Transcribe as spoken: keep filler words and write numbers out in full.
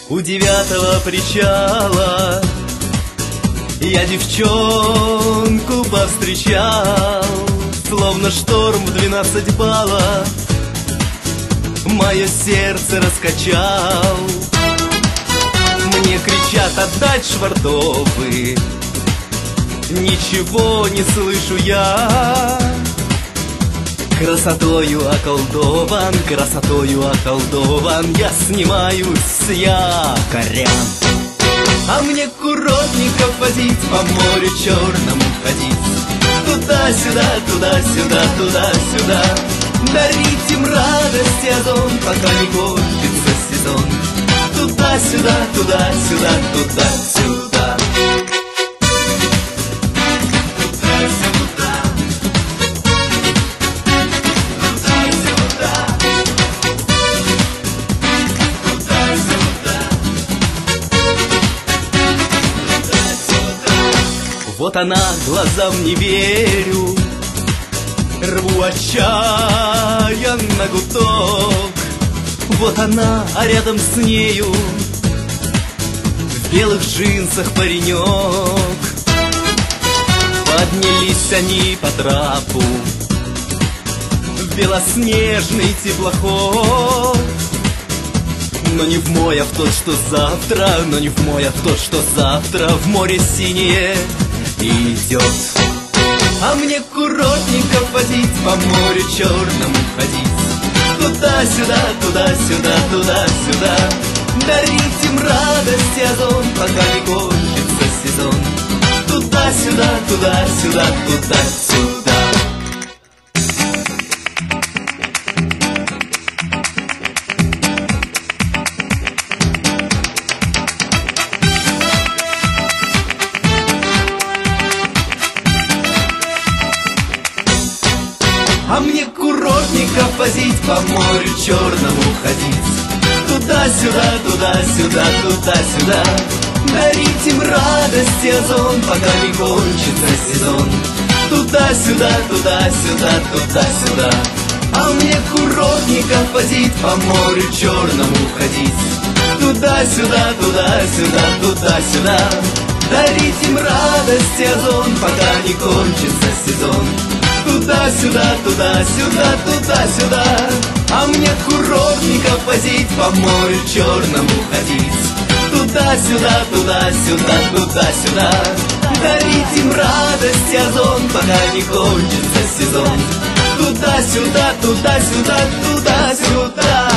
У девятого причала я девчонку повстречал, словно шторм в двенадцать баллов мое сердце раскачал. Мне кричат отдать швартовы, ничего не слышу я. Красотою околдован, красотою околдован, я снимаюсь с якоря. А мне курортников возить, по морю черному ходить, туда-сюда, туда-сюда, туда-сюда, дарить им радость и озон, пока не кончится сезон. Туда-сюда, туда-сюда, туда-сюда. Вот она, глазам не верю, рву отчаянно гудок. Вот она, а рядом с нею в белых джинсах паренек. Поднялись они по трапу в белоснежный теплоход. Но не в мой, а в тот, что завтра, но не в мой, а в тот, что завтра в море синее идет. А мне курортников возить, по морю черному ходить, туда-сюда, туда-сюда, туда-сюда, дарить им радость и озон, пока не кончится сезон. Туда-сюда, туда-сюда, туда-сюда. А мне курортников возить, по морю черному ходить, туда-сюда, туда-сюда, туда-сюда, дарить им радость и озон, пока не кончится сезон. Туда-сюда, туда-сюда, туда-сюда. А мне курортников возить, по морю черному ходить, туда-сюда, туда-сюда, туда-сюда, дарить им радость и озон, пока не кончится сезон. Туда-сюда, туда-сюда, туда-сюда. А мне курортников возить, по морю черному ходить, туда-сюда, туда-сюда, туда-сюда, дарить им радость и озон, пока не кончится сезон. Туда-сюда, туда-сюда, туда-сюда.